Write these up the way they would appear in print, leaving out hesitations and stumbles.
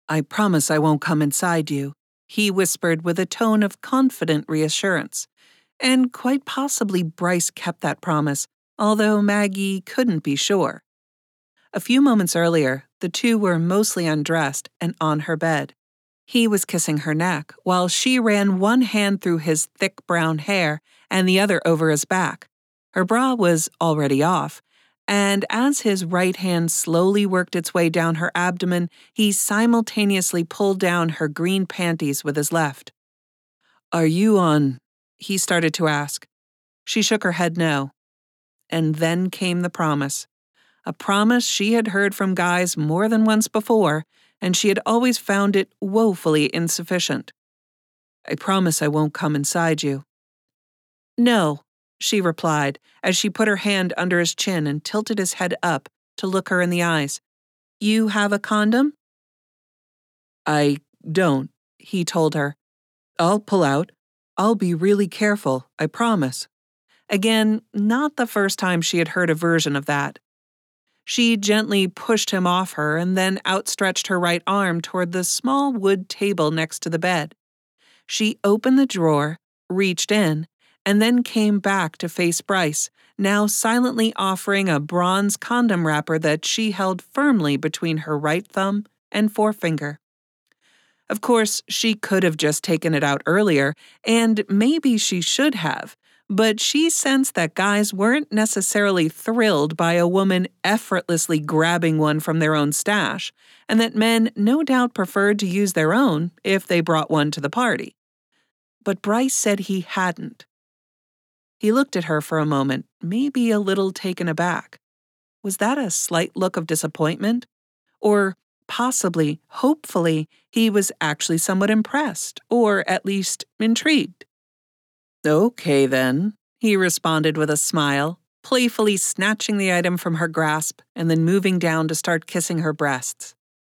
I promise I won't come inside you, he whispered with a tone of confident reassurance. And quite possibly Bryce kept that promise, although Maggie couldn't be sure. A few moments earlier, the two were mostly undressed and on her bed. He was kissing her neck, while she ran one hand through his thick brown hair and the other over his back. Her bra was already off, and as his right hand slowly worked its way down her abdomen, he simultaneously pulled down her green panties with his left. "Are you on?" he started to ask. She shook her head no. And then came the promise. A promise she had heard from guys more than once before, and she had always found it woefully insufficient. "I promise I won't come inside you." "No," she replied, as she put her hand under his chin and tilted his head up to look her in the eyes. "You have a condom?" "I don't," he told her. "I'll pull out. I'll be really careful, I promise." Again, not the first time she had heard a version of that. She gently pushed him off her and then outstretched her right arm toward the small wood table next to the bed. She opened the drawer, reached in, and then came back to face Bryce, now silently offering a bronze condom wrapper that she held firmly between her right thumb and forefinger. Of course, she could have just taken it out earlier, and maybe she should have, but she sensed that guys weren't necessarily thrilled by a woman effortlessly grabbing one from their own stash, and that men no doubt preferred to use their own if they brought one to the party. But Bryce said he hadn't. He looked at her for a moment, maybe a little taken aback. Was that a slight look of disappointment? Or possibly, hopefully, he was actually somewhat impressed, or at least intrigued. "Okay then," he responded with a smile, playfully snatching the item from her grasp and then moving down to start kissing her breasts.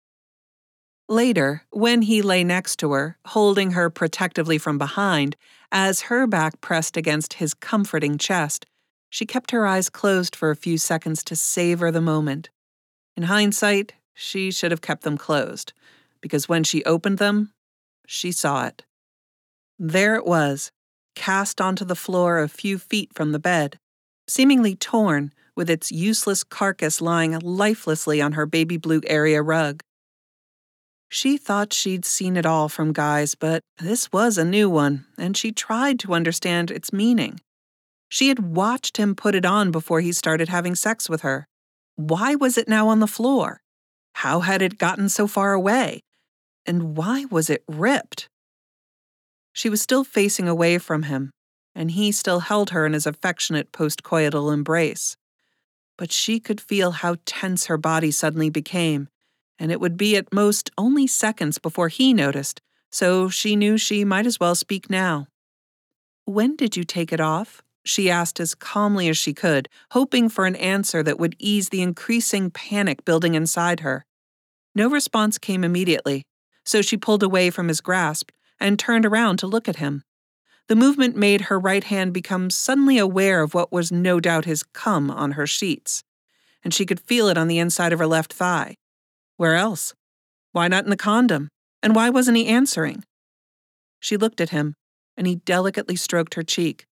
Later, when he lay next to her, holding her protectively from behind, as her back pressed against his comforting chest, she kept her eyes closed for a few seconds to savor the moment. In hindsight, she should have kept them closed, because when she opened them, she saw it. There it was, cast onto the floor a few feet from the bed, seemingly torn, with its useless carcass lying lifelessly on her baby blue area rug. She thought she'd seen it all from guys, but this was a new one, and she tried to understand its meaning. She had watched him put it on before he started having sex with her. Why was it now on the floor? How had it gotten so far away? And why was it ripped? She was still facing away from him, and he still held her in his affectionate postcoital embrace. But she could feel how tense her body suddenly became, and it would be at most only seconds before he noticed, so she knew she might as well speak now. "When did you take it off?" she asked as calmly as she could, hoping for an answer that would ease the increasing panic building inside her. No response came immediately, so she pulled away from his grasp and turned around to look at him. The movement made her right hand become suddenly aware of what was no doubt his cum on her sheets, and she could feel it on the inside of her left thigh. Where else? Why not in the condom? And why wasn't he answering? She looked at him, and he delicately stroked her cheek.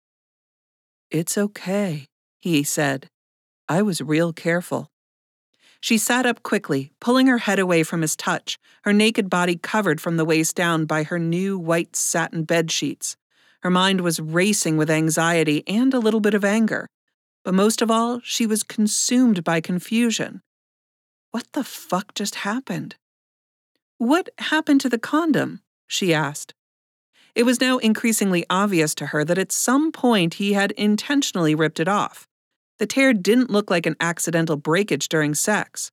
"It's okay," he said. "I was real careful." She sat up quickly, pulling her head away from his touch, her naked body covered from the waist down by her new white satin bed sheets. Her mind was racing with anxiety and a little bit of anger. But most of all, she was consumed by confusion. What the fuck just happened? "What happened to the condom?" she asked. It was now increasingly obvious to her that at some point he had intentionally ripped it off. The tear didn't look like an accidental breakage during sex.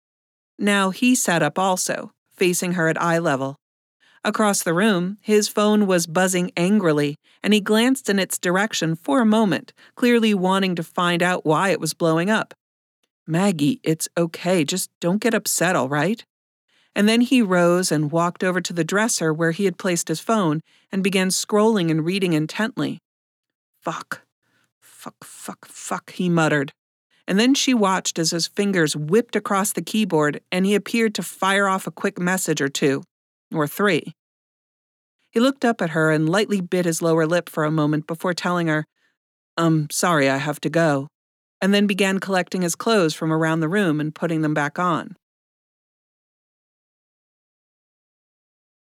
Now he sat up also, facing her at eye level. Across the room, his phone was buzzing angrily, and he glanced in its direction for a moment, clearly wanting to find out why it was blowing up. "Maggie, it's okay, just don't get upset, all right?" And then he rose and walked over to the dresser where he had placed his phone and began scrolling and reading intently. Fuck, he muttered. and then she watched as his fingers whipped across the keyboard and he appeared to fire off a quick message or two, or three. He looked up at her and lightly bit his lower lip for a moment before telling her, sorry, I have to go, and then began collecting his clothes from around the room and putting them back on.